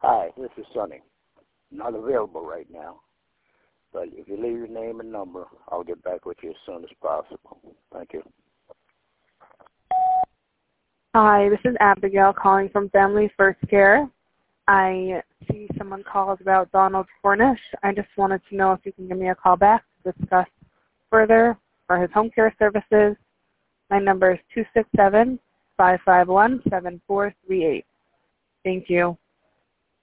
Hi, this is Sonny. Not available right now, but if you leave your name and number, I'll get back with you as soon as possible. Thank you. Hi, this is Abigail calling from Family First Care. I see someone called about Donald Cornish. I just wanted to know if you can give me a call back to discuss further for his home care services. My number is 267-551-7438. Thank you.